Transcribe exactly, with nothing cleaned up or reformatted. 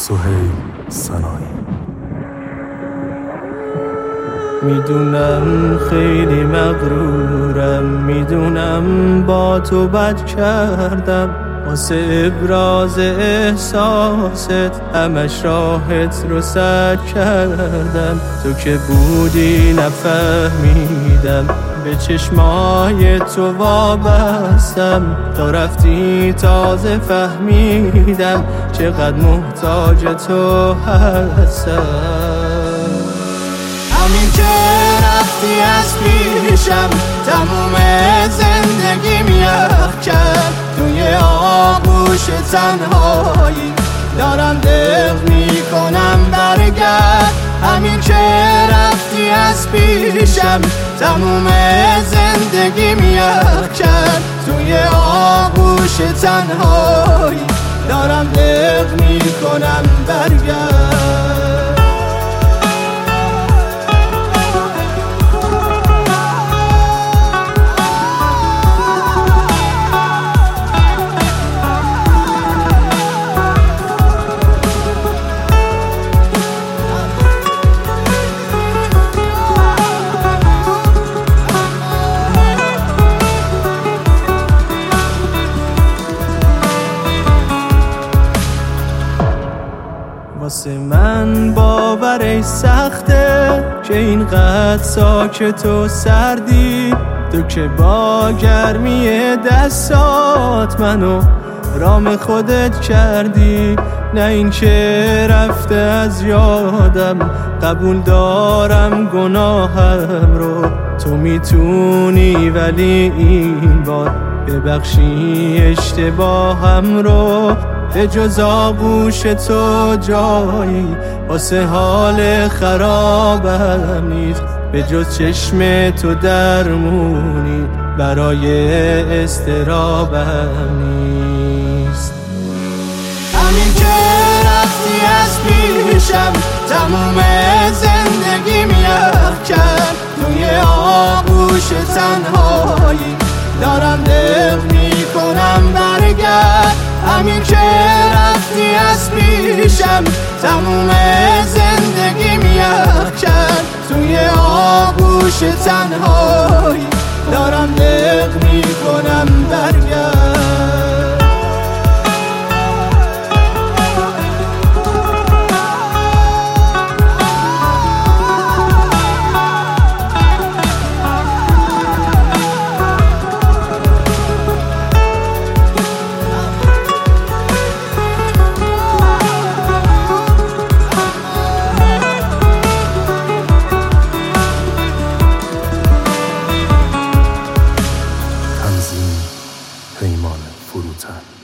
سهیل سنایی. میدونم خیلی مغرورم، میدونم با تو بد کردم، واسه ابراز احساست همش راحت رو سد کردم. تو که بودی نفهمیدم، به چشمای تو وابستم، تا رفتی تازه فهمیدم چقدر محتاج تو هستم. همین که رفتی از پیشم تموم زندگیم یخ کرد، توی آغوش تنهایی دارم دق میکنم برگرد. همین که رفتی از پیشم تموم زندگیم یخ کرد، توی آغوش تنهایی دارم دق میکنم برگرد. واسه من باورش سخته که اینقدر ساکت و سردی، تو که با گرمی دستات منو رام خودت کردی. نه این که رفته از یادم، قبول دارم گناهم رو، تو میتونی ولی این بار ببخشی اشتباهم رو. به جز آغوش تو جایی واسه حال خرابم نیست، به جز چشم تو درمونی برای استرابم نیست. همین که رفتی از پیشم تموم زندگیم یخ کرد، توی آغوش تنهایی دارم دق میکنم برگرد. همین که رفتی از پیشم تموم زندگیم یخ کرد، توی آغوش تنهایی دارم دق میکنم برگرد. پیمان فروتن.